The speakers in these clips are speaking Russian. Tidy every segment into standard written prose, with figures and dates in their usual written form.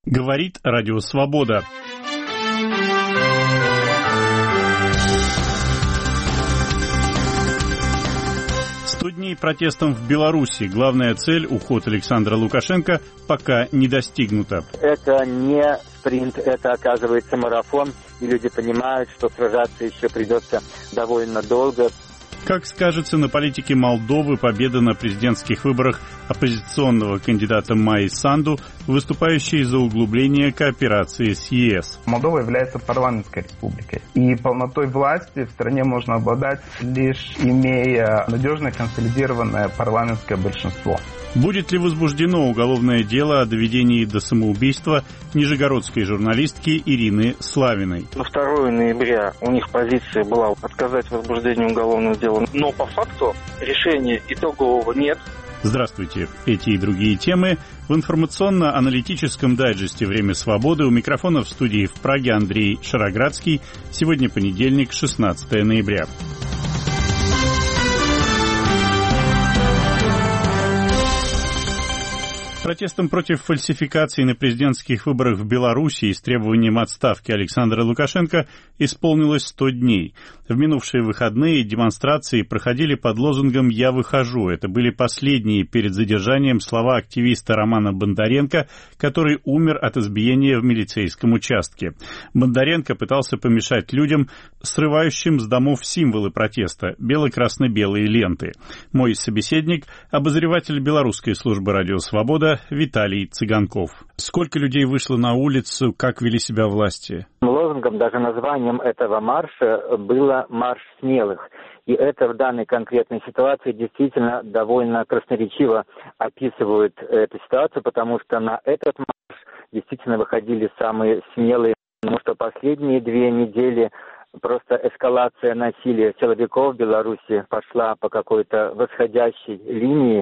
Говорит Радио Свобода. Дней протестом в Беларуси. Главная цель — уход Александра Лукашенко — пока не достигнута. Это не спринт, это, оказывается, марафон, и люди понимают, что сражаться еще придется довольно долго. Как скажется на политике Молдовы победа на президентских выборах оппозиционного кандидата Майи Санду, выступающей за углубление кооперации с ЕС? Молдова является парламентской республикой, и полнотой власти в стране можно обладать, лишь имея надежно консолидированное парламентское большинство. Будет ли возбуждено уголовное дело о доведении до самоубийства нижегородской журналистки Ирины Славиной? На 2 ноября у них позиция была отказать в возбуждении уголовного дела, но по факту решения итогового нет. Здравствуйте. Эти и другие темы в информационно-аналитическом дайджесте «Время свободы». У микрофона в студии в Праге Андрей Шароградский. Сегодня понедельник, 16 ноября. Протестом против фальсификации на президентских выборах в Беларуси и с требованием отставки Александра Лукашенко исполнилось 100 дней. В минувшие выходные демонстрации проходили под лозунгом «Я выхожу». Это были последние перед задержанием слова активиста Романа Бондаренко, который умер от избиения в милицейском участке. Бондаренко пытался помешать людям, срывающим с домов символы протеста — бело-красно-белые ленты. Мой собеседник — обозреватель белорусской службы «Радио Свобода» Виталий Цыганков. Сколько людей вышло на улицу, как вели себя власти? Лозунгом, даже названием этого марша было «Марш смелых». И это в данной конкретной ситуации действительно довольно красноречиво описывает эту ситуацию, потому что на этот марш действительно выходили самые смелые, потому что последние 2 недели просто эскалация насилия силовиков в Беларуси пошла по какой-то восходящей линии.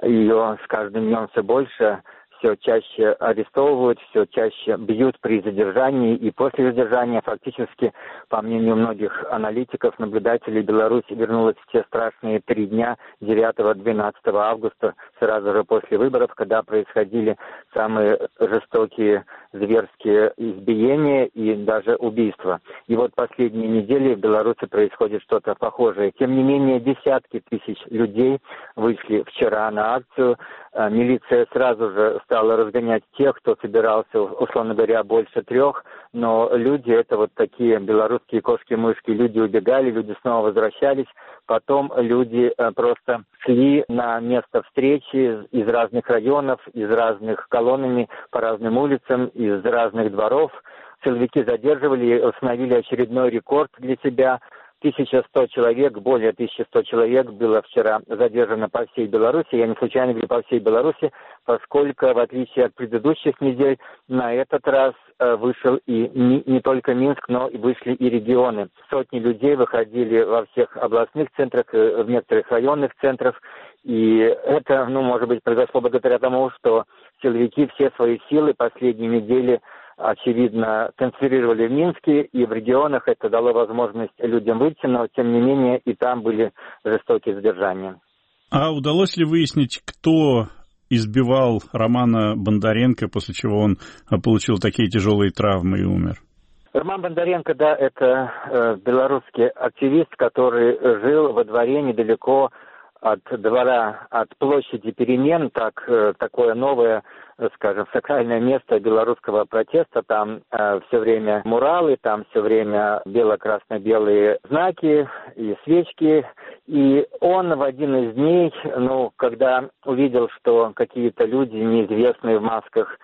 Ее с каждым днем все больше, все чаще арестовывают, все чаще бьют при задержании. И после задержания фактически, по мнению многих аналитиков, наблюдателей, Беларусь вернулась в те страшные 3 дня 9-12 августа, сразу же после выборов, когда происходили самые жестокие зверские избиения и даже убийства. И вот последние недели в Беларуси происходит что-то похожее. Тем не менее, десятки тысяч людей вышли вчера на акцию. Милиция сразу же стала разгонять тех, кто собирался, условно говоря, больше 3, но люди, это вот такие белорусские кошки-мышки, люди убегали, люди снова возвращались, потом люди просто шли на место встречи из разных районов, из разных колоннами, по разным улицам, из разных дворов. Силовики задерживали, установили очередной рекорд для себя. 1100 человек, более 1100 человек было вчера задержано по всей Беларуси. Я не случайно говорю по всей Беларуси, поскольку, в отличие от предыдущих недель, на этот раз вышел и не только Минск, но и вышли и регионы. Сотни людей выходили во всех областных центрах, в некоторых районных центрах. И это, может быть, произошло благодаря тому, что силовики все свои силы последние недели очевидно, концентрировали в Минске, и в регионах это дало возможность людям выйти, но, тем не менее, и там были жестокие задержания. А удалось ли выяснить, кто избивал Романа Бондаренко, после чего он получил такие тяжелые травмы и умер? Роман Бондаренко, да, это белорусский активист, который жил во дворе недалеко от двора, от площади Перемен, такое новое, скажем, сакральное место белорусского протеста. Там все время муралы, там все время бело-красно-белые знаки и свечки. И он в один из дней, когда увидел, что какие-то люди неизвестные в масках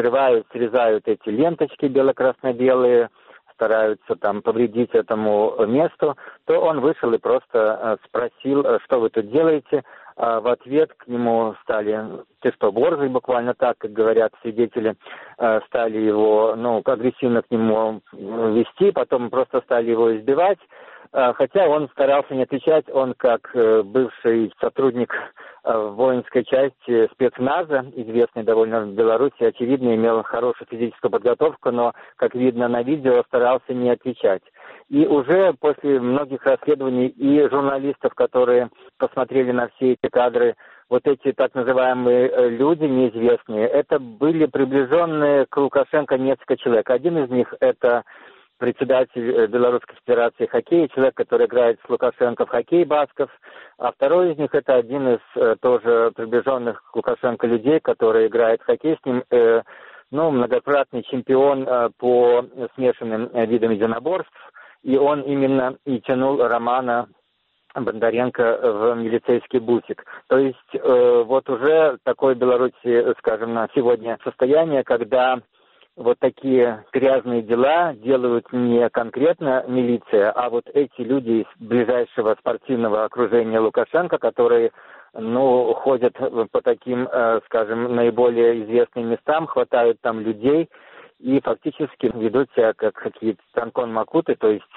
срезают эти ленточки бело-красно-белые, стараются там повредить этому месту, то он вышел и просто спросил, что вы тут делаете. В ответ к нему стали, ты что, борзый, буквально так, как говорят свидетели, стали его, агрессивно к нему вести, потом просто стали его избивать. Хотя он старался не отвечать, он как бывший сотрудник воинской части спецназа, известный довольно в Беларуси, очевидно, имел хорошую физическую подготовку, но, как видно на видео, старался не отвечать. И уже после многих расследований и журналистов, которые посмотрели на все эти кадры, вот эти так называемые люди неизвестные, это были приближенные к Лукашенко несколько человек. Один из них это председатель Белорусской Федерации хоккея, человек, который играет с Лукашенко в хоккей Басков, а второй из них это один из тоже приближенных к Лукашенко людей, который играет в хоккей с ним, многократный чемпион по смешанным видам единоборств, и он именно и тянул Романа Бондаренко в милицейский бусик. То есть вот уже такое в Беларуси, скажем, на сегодня состояние, когда вот такие грязные дела делают не конкретно милиция, а вот эти люди из ближайшего спортивного окружения Лукашенко, которые, ходят по таким, скажем, наиболее известным местам, хватают там людей и фактически ведут себя как какие-то танкон макуты, то есть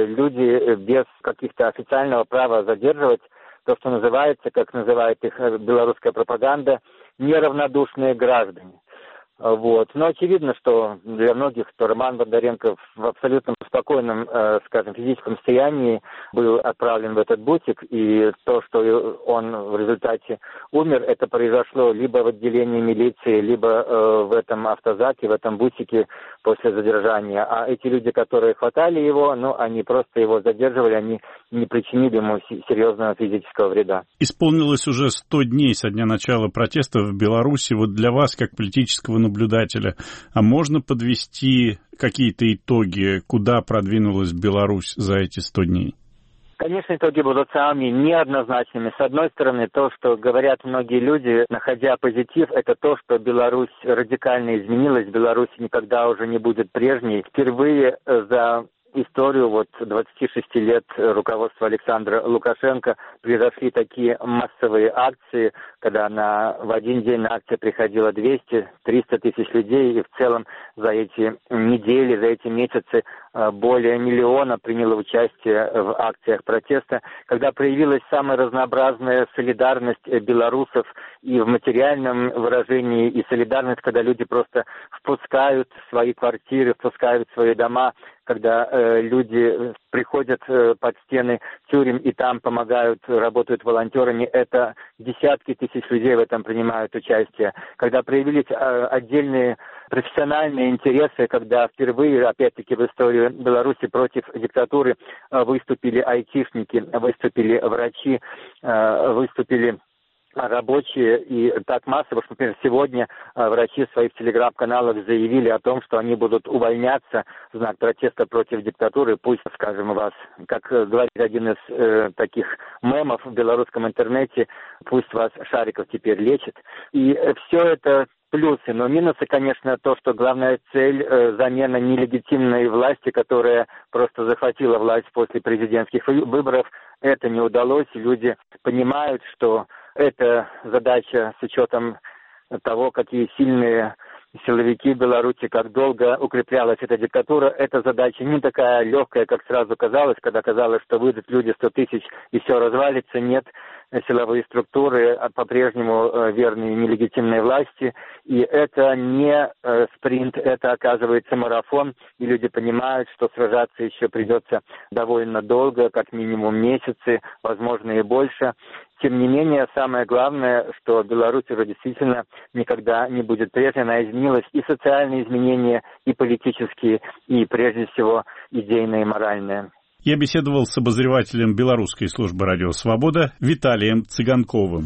люди без каких-то официального права задерживать, то, что называется, как называет их белорусская пропаганда, неравнодушные граждане. Вот. Но очевидно, что для многих, что Роман Бондаренко в абсолютно спокойном, физическом состоянии был отправлен в этот бутик, и то, что он в результате умер, это произошло либо в отделении милиции, либо в этом автозаке, в этом бутике после задержания. А эти люди, которые хватали его, они просто его задерживали, они не причинили ему серьезного физического вреда. Исполнилось уже 100 дней со дня начала протестов в Беларуси. Вот для вас, как политического наблюдателя, а можно подвести какие-то итоги, куда продвинулась Беларусь за эти 100 дней? Конечно, итоги будут самыми неоднозначными. С одной стороны, то, что говорят многие люди, находя позитив, это то, что Беларусь радикально изменилась, Беларусь никогда уже не будет прежней. Впервые за историю 26 лет руководства Александра Лукашенко произошли такие массовые акции, когда в один день на акции приходило 200-300 тысяч людей, и в целом за эти недели, за эти месяцы более миллиона приняло участие в акциях протеста, когда проявилась самая разнообразная солидарность белорусов и в материальном выражении, и солидарность, когда люди просто впускают в свои квартиры, впускают в свои дома, когда люди приходят под стены тюрем и там помогают, работают волонтерами. Это десятки тысяч людей в этом принимают участие. Когда проявились отдельные профессиональные интересы, когда впервые, опять-таки, в истории Беларуси против диктатуры выступили айтишники, выступили врачи, выступили рабочие, и так массово, что, например, сегодня врачи в своих телеграм-каналах заявили о том, что они будут увольняться в знак протеста против диктатуры. Пусть, скажем, вас, как говорит один из таких мемов в белорусском интернете, пусть вас Шариков теперь лечит. И все это плюсы, но минусы, конечно, то, что главная цель замена нелегитимной власти, которая просто захватила власть после президентских выборов, это не удалось. Люди понимают, что эта задача с учетом того, какие сильные силовики Беларуси, как долго укреплялась эта диктатура, эта задача не такая легкая, как сразу казалось, когда казалось, что выйдут люди 100 тысяч и все развалится. Нет, силовые структуры по-прежнему верны нелегитимной власти, и это не спринт, это оказывается марафон, и люди понимают, что сражаться еще придется довольно долго, как минимум месяцы, возможно и больше. Тем не менее, самое главное, что Беларусь уже действительно никогда не будет прежней. Она изменилась, и социальные изменения, и политические, и прежде всего идейные и моральные. Я беседовал с обозревателем белорусской службы «Радио Свобода» Виталием Цыганковым.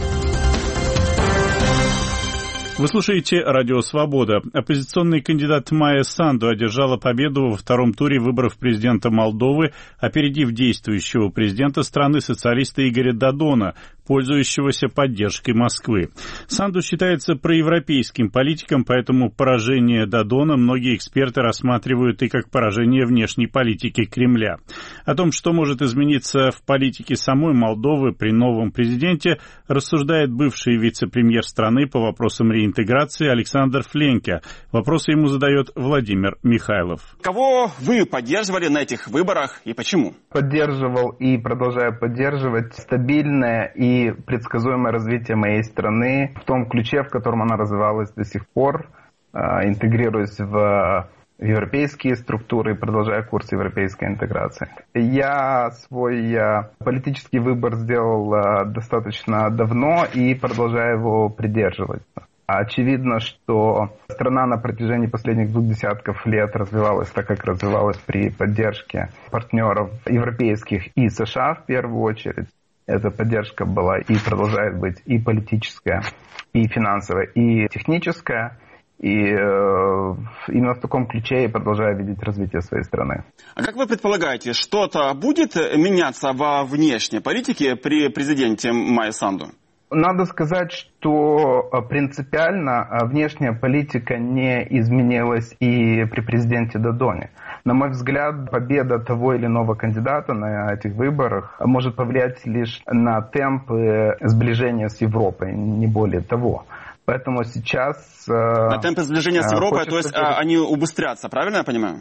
Вы слушаете «Радио Свобода». Оппозиционный кандидат Майя Санду одержала победу во втором туре выборов президента Молдовы, опередив действующего президента страны социалиста Игоря Додона, пользующегося поддержкой Москвы. Санду считается проевропейским политиком, поэтому поражение Додона многие эксперты рассматривают и как поражение внешней политики Кремля. О том, что может измениться в политике самой Молдовы при новом президенте, рассуждает бывший вице-премьер страны по вопросам реинтеграции Александр Фленке. Вопросы ему задает Владимир Михайлов. Кого вы поддерживали на этих выборах и почему? Поддерживал и продолжаю поддерживать стабильное и предсказуемое развитие моей страны в том ключе, в котором она развивалась до сих пор, интегрируясь в европейские структуры, продолжая курс европейской интеграции. Я свой политический выбор сделал достаточно давно и продолжаю его придерживаться. Очевидно, что страна на протяжении последних 2 десятков лет развивалась так, как развивалась при поддержке партнеров европейских и США в первую очередь. Эта поддержка была и продолжает быть и политическая, и финансовая, и техническая. И именно в таком ключе я продолжаю видеть развитие своей страны. А как вы предполагаете, что-то будет меняться во внешней политике при президенте Майе Санду? Надо сказать, что принципиально внешняя политика не изменилась и при президенте Додоне. На мой взгляд, победа того или иного кандидата на этих выборах может повлиять лишь на темпы сближения с Европой, не более того. Поэтому сейчас... На темпы сближения с Европой, то есть они убыстрятся, правильно я понимаю?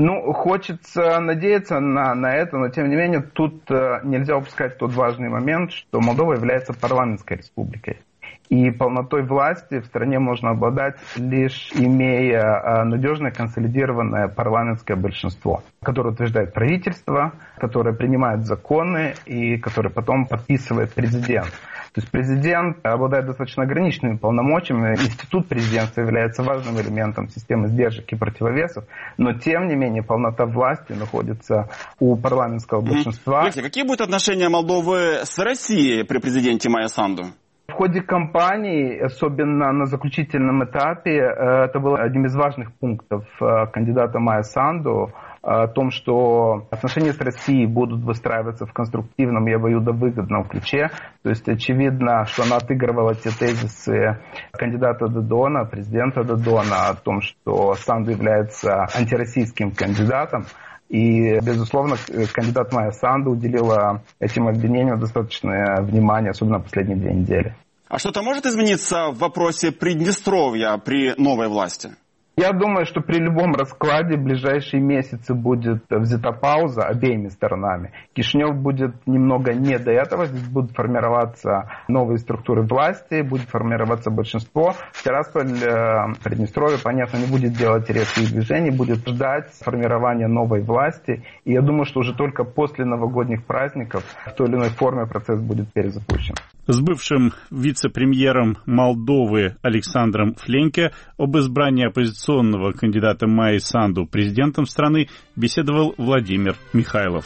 Хочется надеяться на это, но тем не менее тут нельзя упускать тот важный момент, что Молдова является парламентской республикой. И полнотой власти в стране можно обладать, лишь имея надежное консолидированное парламентское большинство, которое утверждает правительство, которое принимает законы и которое потом подписывает президент. То есть президент обладает достаточно ограниченными полномочиями. Институт президентства является важным элементом системы сдержек и противовесов, но тем не менее полнота власти находится у парламентского большинства. Какие будут отношения Молдовы с Россией при президенте Майе Санду? В ходе кампании, особенно на заключительном этапе, это был одним из важных пунктов кандидата Майе Санду, о том, что отношения с Россией будут выстраиваться в конструктивном и обоюдовыгодном ключе. То есть очевидно, что она отыгрывала те тезисы кандидата Додона, президента Додона, о том, что Санду является антироссийским кандидатом. И, безусловно, кандидат Майя Санду уделила этим обвинениям достаточное внимание, особенно последние 2 недели. А что-то может измениться в вопросе Приднестровья при новой власти? Я думаю, что при любом раскладе в ближайшие месяцы будет взята пауза обеими сторонами. Кишинев будет немного не до этого, здесь будут формироваться новые структуры власти, будет формироваться большинство. Тирасполь, Приднестровье, понятно, не будет делать резких движений, будет ждать формирования новой власти. И я думаю, что уже только после новогодних праздников в той или иной форме процесс будет перезапущен. С бывшим вице-премьером Молдовы Александром Фленке об избрании оппозиционного кандидата Майи Санду президентом страны беседовал Владимир Михайлов.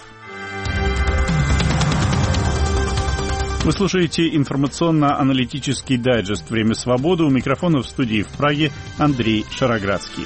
Вы слушаете информационно-аналитический дайджест «Время свободы». У микрофона в студии в Праге Андрей Шароградский.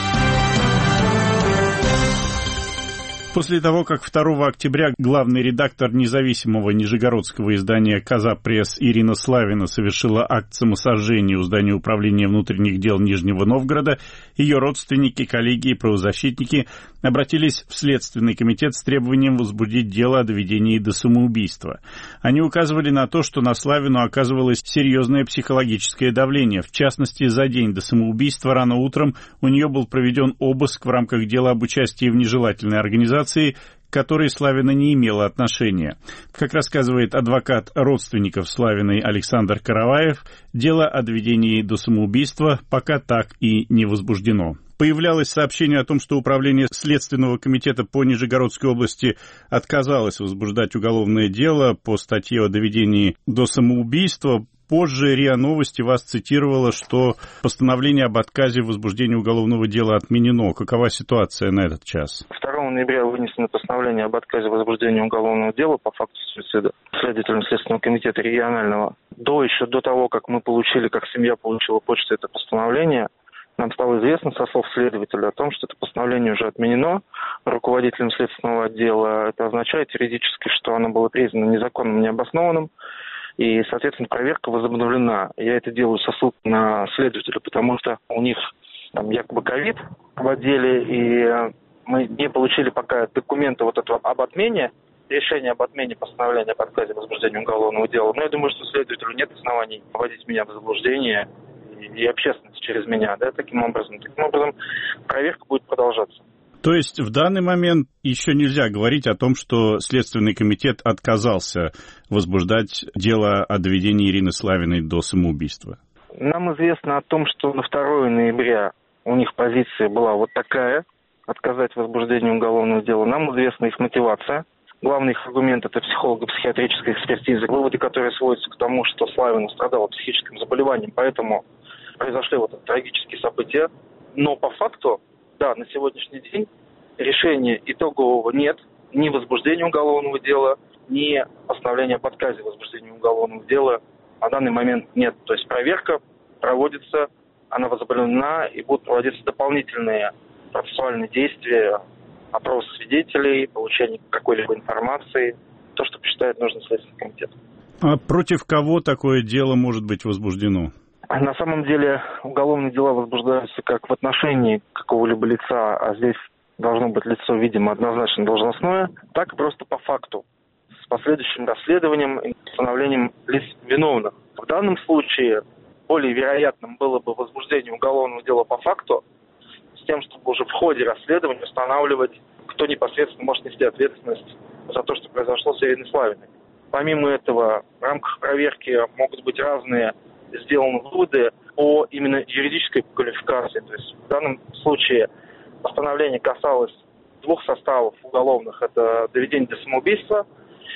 После того, как 2 октября главный редактор независимого нижегородского издания «Коза Пресс» Ирина Славина совершила акт самосожжения у здания управления внутренних дел Нижнего Новгорода, ее родственники, коллеги и правозащитники обратились в Следственный комитет с требованием возбудить дело о доведении до самоубийства. Они указывали на то, что на Славину оказывалось серьезное психологическое давление. В частности, за день до самоубийства рано утром у нее был проведен обыск в рамках дела об участии в нежелательной организации, к которой Славина не имела отношения. Как рассказывает адвокат родственников Славиной Александр Караваев, дело о доведении до самоубийства пока так и не возбуждено. Появлялось сообщение о том, что Управление Следственного комитета по Нижегородской области отказалось возбуждать уголовное дело по статье о доведении до самоубийства. Позже РИА Новости вас цитировала, что постановление об отказе в возбуждении уголовного дела отменено. Какова ситуация на этот час? 2 ноября вынесено постановление об отказе в возбуждении уголовного дела по факту суицида следователем Следственного комитета регионального. Еще до того, как мы получили, как семья получила почту это постановление, нам стало известно со слов следователя о том, что это постановление уже отменено руководителем следственного отдела. Это означает юридически, что оно было признано незаконным, необоснованным. И, соответственно, проверка возобновлена. Я это делаю со ссылкой на следователя, потому что у них там якобы ковид в отделе, и мы не получили пока документы вот этого об отмене, решение об отмене постановления об отказе в возбуждении уголовного дела. Но я думаю, что следователю нет оснований вводить меня в заблуждение и общественность через меня, да, таким образом. Таким образом, проверка будет продолжаться. То есть в данный момент еще нельзя говорить о том, что Следственный комитет отказался возбуждать дело о доведении Ирины Славиной до самоубийства? Нам известно о том, что на 2 ноября у них позиция была вот такая. отказать в возбуждении уголовного дела. Нам известна их мотивация. Главный их аргумент – это психолого-психиатрическая экспертиза, выводы, которые сводятся к тому, что Славина страдала психическим заболеванием, поэтому произошли вот эти трагические события. Но по факту, да, на сегодняшний день решения итогового нет, ни возбуждения уголовного дела, ни постановления об отказе в возбуждении уголовного дела на данный момент нет. То есть проверка проводится, она возобновлена, и будут проводиться дополнительные процессуальные действия, опрос свидетелей, получение какой-либо информации, то, что посчитает нужным Следственный комитет. А против кого такое дело может быть возбуждено? На самом деле уголовные дела возбуждаются как в отношении какого-либо лица, а здесь должно быть лицо, видимо, однозначно должностное, так и просто по факту, с последующим расследованием и установлением лиц виновных. В данном случае более вероятным было бы возбуждение уголовного дела по факту, с тем, чтобы уже в ходе расследования устанавливать, кто непосредственно может нести ответственность за то, что произошло с Ириной Славиной. Помимо этого, в рамках проверки могут быть разные сделаны выводы по именно юридической квалификации. То есть в данном случае постановление касалось двух составов уголовных. Это доведение до самоубийства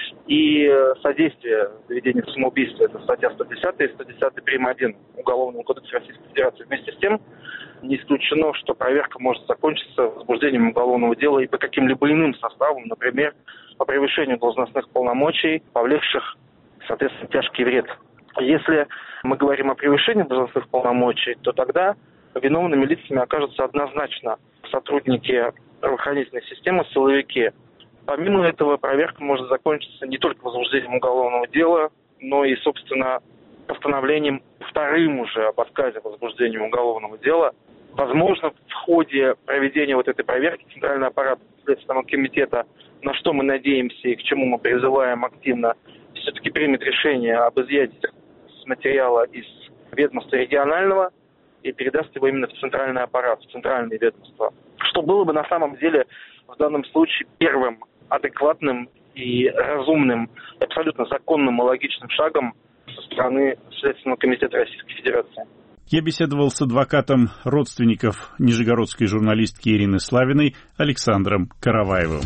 и содействие доведению до самоубийства. Это статья 110 и 110 прим. 1 Уголовного кодекса Российской Федерации. Вместе с тем, не исключено, что проверка может закончиться возбуждением уголовного дела и по каким-либо иным составам, например, по превышению должностных полномочий, повлекших, соответственно, тяжкий вред. Если мы говорим о превышении должностных полномочий, то тогда виновными лицами окажутся однозначно сотрудники правоохранительной системы, силовики. Помимо этого, проверка может закончиться не только возбуждением уголовного дела, но и, собственно, постановлением вторым уже об отказе в возбуждении уголовного дела. Возможно, в ходе проведения вот этой проверки Центральный аппарат Следственного комитета, на что мы надеемся и к чему мы призываем активно, все-таки примет решение об изъятии материала из ведомства регионального и передаст его именно в центральный аппарат, в центральные ведомства. Что было бы на самом деле в данном случае первым адекватным и разумным, абсолютно законным и логичным шагом со стороны Следственного комитета Российской Федерации. Я беседовал с адвокатом родственников нижегородской журналистки Ирины Славиной Александром Караваевым.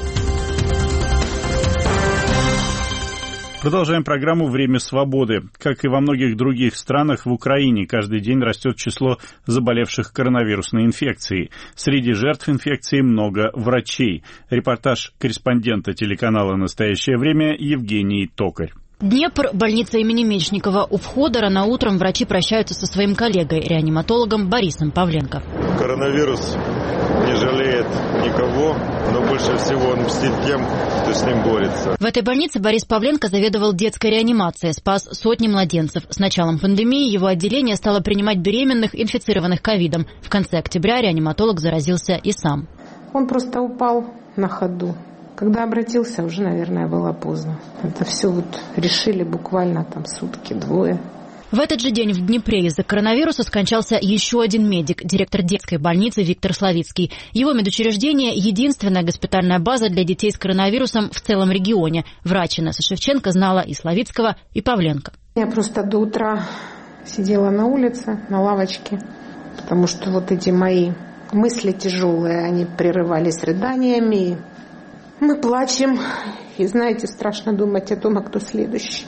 Продолжаем программу «Время свободы». Как и во многих других странах, в Украине каждый день растет число заболевших коронавирусной инфекцией. Среди жертв инфекции много врачей. Репортаж корреспондента телеканала «Настоящее время» Евгений Токарь. Днепр, больница имени Мечникова. У входа рано утром врачи прощаются со своим коллегой, реаниматологом Борисом Павленко. Коронавирус не жалеет никого, но больше всего он мстит тем, кто с ним борется. В этой больнице Борис Павленко заведовал детской реанимацией, спас сотни младенцев. С началом пандемии его отделение стало принимать беременных, инфицированных ковидом. В конце октября реаниматолог заразился и сам. Он просто упал на ходу. Когда обратился, уже, наверное, было поздно. Это все решили буквально сутки-двое. В этот же день в Днепре из-за коронавируса скончался еще один медик, директор детской больницы Виктор Славицкий. Его медучреждение – единственная госпитальная база для детей с коронавирусом в целом регионе. Врач Инесса Шевченко знала и Славицкого, и Павленко. Я просто до утра сидела на улице, на лавочке, потому что эти мои мысли тяжелые, они прерывались рыданиями. Мы плачем, и, знаете, страшно думать о том, а кто следующий.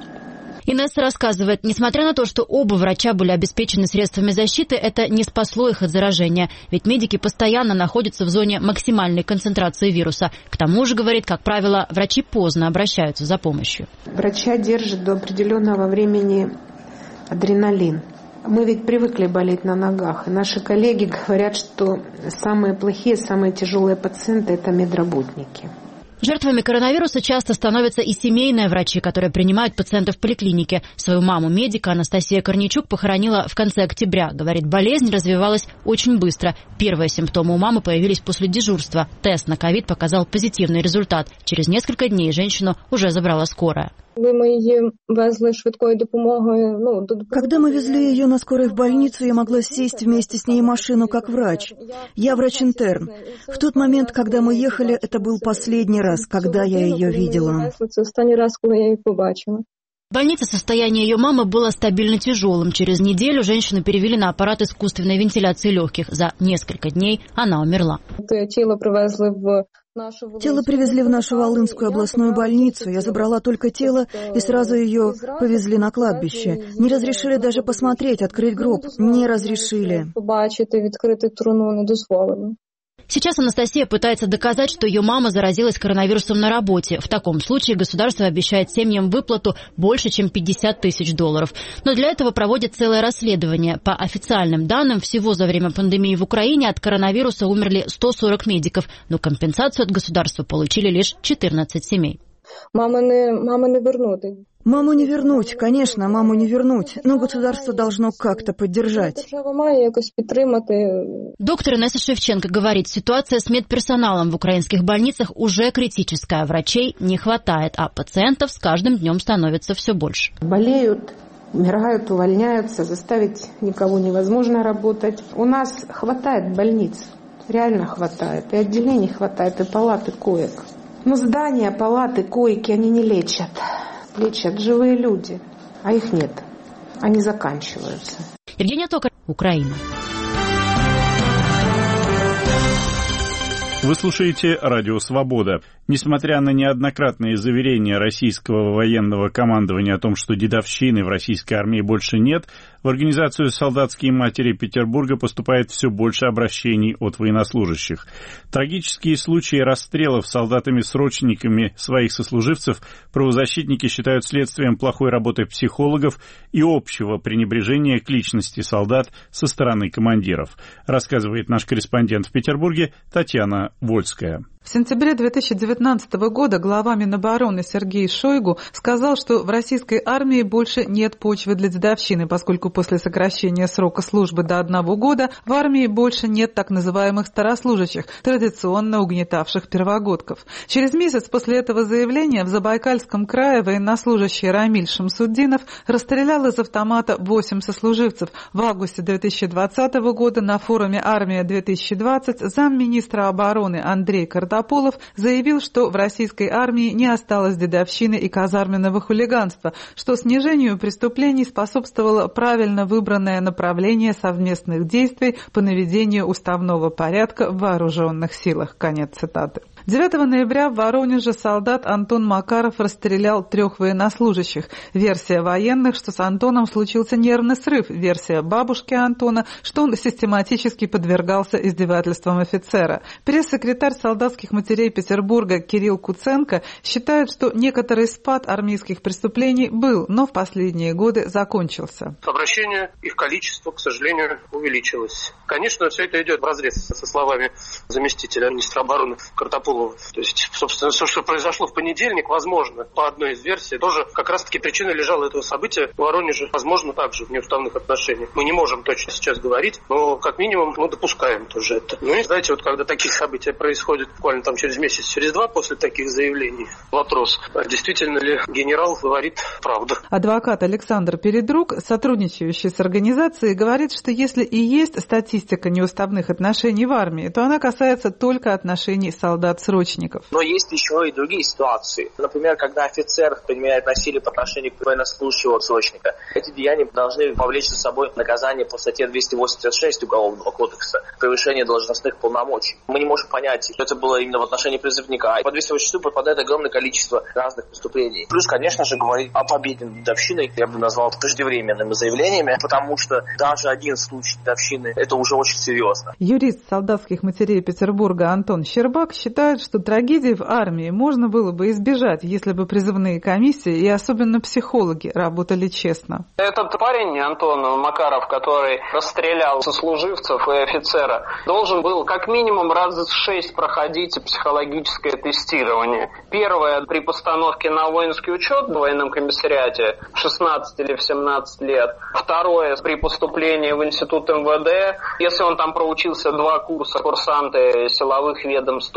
Инесса рассказывает, несмотря на то, что оба врача были обеспечены средствами защиты, это не спасло их от заражения. Ведь медики постоянно находятся в зоне максимальной концентрации вируса. К тому же, говорит, как правило, врачи поздно обращаются за помощью. Врача держит до определенного времени адреналин. Мы ведь привыкли болеть на ногах. И наши коллеги говорят, что самые плохие, самые тяжелые пациенты – это медработники. Жертвами коронавируса часто становятся и семейные врачи, которые принимают пациентов в поликлинике. Свою маму, медика Анастасия Корничук, похоронила в конце октября. Говорит, болезнь развивалась очень быстро. Первые симптомы у мамы появились после дежурства. Тест на ковид показал позитивный результат. Через несколько дней женщину уже забрала скорая. Когда мы везли ее на скорой в больницу, я могла сесть вместе с ней в машину как врач. Я врач-интерн. В тот момент, когда мы ехали, это был последний раз, когда я ее видела. В больнице состояние ее мамы было стабильно тяжелым. Через неделю женщину перевели на аппарат искусственной вентиляции легких. За несколько дней она умерла. Тело привезли в нашу Волынскую областную больницу. Я забрала только тело и сразу ее повезли на кладбище. Не разрешили даже посмотреть, открыть гроб. Не разрешили. Сейчас Анастасия пытается доказать, что ее мама заразилась коронавирусом на работе. В таком случае государство обещает семьям выплату больше, чем $50 тысяч. Но для этого проводит целое расследование. По официальным данным, всего за время пандемии в Украине от коронавируса умерли 140 медиков, но компенсацию от государства получили лишь 14 семей. Маму не вернуть, конечно, маму не вернуть, но государство должно как-то поддержать. Доктор Инесса Шевченко говорит, ситуация с медперсоналом в украинских больницах уже критическая. Врачей не хватает, а пациентов с каждым днем становится все больше. Болеют, умирают, увольняются, заставить никого невозможно работать. У нас хватает больниц, реально хватает, и отделений хватает, и палат, и коек. Но здания, палаты, койки, они не лечат. Лечат живые люди, а их нет. Они заканчиваются. Евгения Токарь, Украина. Вы слушаете «Радио Свобода». Несмотря на неоднократные заверения российского военного командования о том, что дедовщины в российской армии больше нет, в организацию «Солдатские матери» Петербурга поступает все больше обращений от военнослужащих. Трагические случаи расстрелов солдатами-срочниками своих сослуживцев правозащитники считают следствием плохой работы психологов и общего пренебрежения к личности солдат со стороны командиров, рассказывает наш корреспондент в Петербурге Татьяна Вольская. В сентябре 2019 года глава Минобороны Сергей Шойгу сказал, что в российской армии больше нет почвы для дедовщины, поскольку после сокращения срока службы до 1 года в армии больше нет так называемых старослужащих, традиционно угнетавших первогодков. Через месяц после этого заявления в Забайкальском крае военнослужащий Рамиль Шамсуддинов расстрелял из автомата 8 сослуживцев. В августе 2020 года на форуме «Армия-2020» замминистра обороны Андрей Картополов заявил, что в российской армии не осталось дедовщины и казарменного хулиганства, что снижению преступлений способствовало правильно выбранное направление совместных действий по наведению уставного порядка в вооруженных силах. Конец цитаты. 9 ноября в Воронеже солдат Антон Макаров расстрелял 3 военнослужащих. Версия военных, что с Антоном случился нервный срыв. Версия бабушки Антона, что он систематически подвергался издевательствам офицера. Пресс-секретарь солдатских матерей Петербурга Кирилл Куценко считает, что некоторый спад армейских преступлений был, но в последние годы закончился. Обращение, их количество, к сожалению, увеличилось. Конечно, все это идет вразрез со словами заместителя министра обороны Картополова. То есть, собственно, все, что произошло в понедельник, возможно, по одной из версий, тоже как раз-таки причиной лежала этого события в Воронеже, возможно, также в неуставных отношениях. Мы не можем точно сейчас говорить, но как минимум мы допускаем тоже это. Ну и знаете, вот когда такие события происходят буквально там через месяц, через 2 после таких заявлений, вопрос, действительно ли генерал говорит правду. Адвокат Александр Передрук, сотрудничающий с организацией, говорит, что если и есть статистика неуставных отношений в армии, то она касается только отношений солдат-срочников. Но есть еще и другие ситуации. Например, когда офицер применяет насилие по отношению к военнослужащему срочника. Эти деяния должны повлечь за собой наказание по статье 286 Уголовного кодекса «Превышение должностных полномочий». Мы не можем понять, что это было именно в отношении призывника. По 286 попадает огромное количество разных преступлений. Плюс, конечно же, говорить о победе над дедовщиной я бы назвал преждевременными заявлениями, потому что даже один случай дедовщины – это уже очень серьезно. Юрист солдатских матерей Петербурга Антон Щербак считает, что трагедии в армии можно было бы избежать, если бы призывные комиссии и особенно психологи работали честно. Этот парень, Антон Макаров, который расстрелял сослуживцев и офицера, должен был как минимум раз в 6 проходить психологическое тестирование. Первое при постановке на воинский учет в военном комиссариате в 16 или в 17 лет. Второе при поступлении в институт МВД. Если он там проучился 2 курса, курсанты силовых ведомств тоже проходят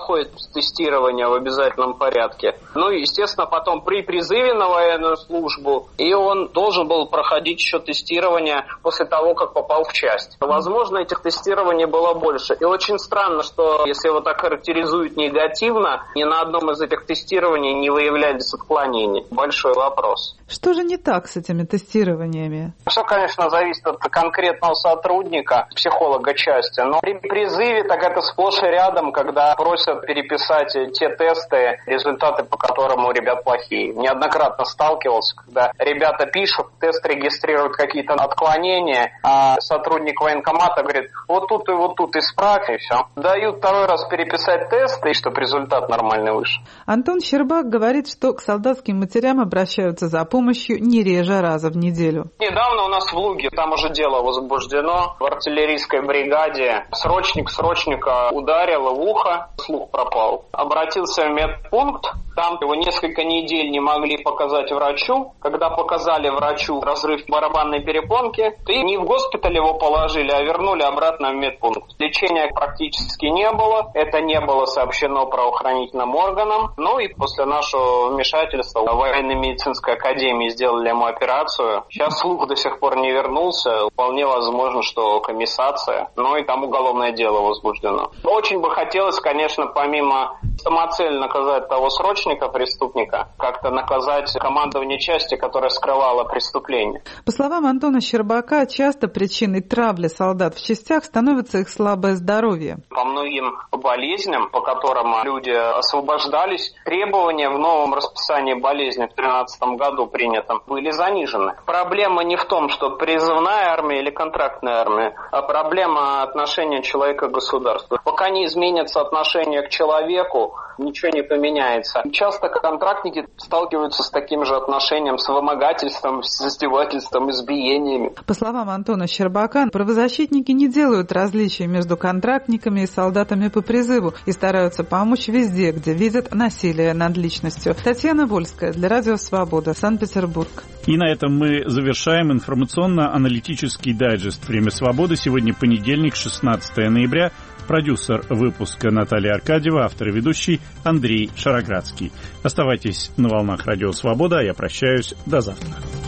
проходит тестирование в обязательном порядке. Ну и, естественно, потом при призыве на военную службу, и он должен был проходить еще тестирование после того, как попал в часть. Возможно, этих тестирований было больше. И очень странно, что если его так характеризуют негативно, ни на одном из этих тестирований не выявлялись отклонения. Большой вопрос. Что же не так с этими тестированиями? Все, конечно, зависит от конкретного сотрудника, психолога части. Но при призыве так это сплошь и рядом, когда просят переписать те тесты, результаты по которым у ребят плохие. Неоднократно сталкивался, когда ребята пишут, тест регистрирует какие-то отклонения, а сотрудник военкомата говорит, вот тут исправь, и все. Дают второй раз переписать тесты, и чтобы результат нормальный вышел. Антон Щербак говорит, что к солдатским матерям обращаются за помощью не реже раза в неделю. Недавно у нас в Луге, там уже дело возбуждено, в артиллерийской бригаде срочник срочника ударил в ухо, слух пропал. Обратился в медпункт, там его несколько недель не могли показать врачу. Когда показали врачу разрыв барабанной перепонки, и не в госпиталь его положили, а вернули обратно в медпункт. Лечения практически не было, это не было сообщено правоохранительным органам. Ну и после нашего вмешательства в военно-медицинской академии сделали ему операцию. Сейчас слух до сих пор не вернулся, вполне возможно, что комиссация, ну и там уголовное дело возбуждено. Очень бы хотелось, конечно, помимо самоцельно наказать того срочника, преступника, как-то наказать командование части, которое скрывало преступление. По словам Антона Щербака, часто причиной травли солдат в частях становится их слабое здоровье. По многим болезням, по которым люди освобождались, требования в новом расписании болезней в 2013 году принятом были занижены. Проблема не в том, что призывная армия или контрактная армия, а проблема отношения человека к государству. Пока не изменится отношение к человеку, ничего не поменяется. Часто контрактники сталкиваются с таким же отношением, с вымогательством, с издевательством, избиениями. По словам Антона Щербака, правозащитники не делают различий между контрактниками и солдатами по призыву и стараются помочь везде, где видят насилие над личностью. Татьяна Вольская для Радио Свобода, Санкт-Петербург. И на этом мы завершаем информационно-аналитический дайджест «Время свободы». Сегодня понедельник, 16 ноября. Продюсер выпуска Наталья Аркадьева, автор и ведущий Андрей Шароградский. Оставайтесь на волнах Радио Свобода, а я прощаюсь. До завтра.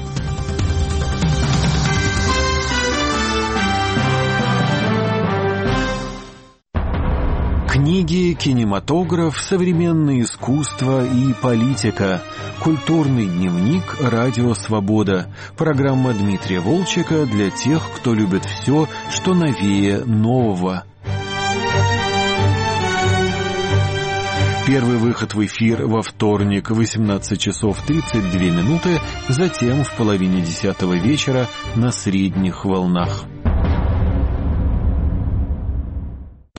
Книги, кинематограф, современное искусство и политика. Культурный дневник «Радио Свобода». Программа Дмитрия Волчека для тех, кто любит все, что новее нового. Первый выход в эфир во вторник в 18 часов 32 минуты, затем в половине 10 вечера на средних волнах.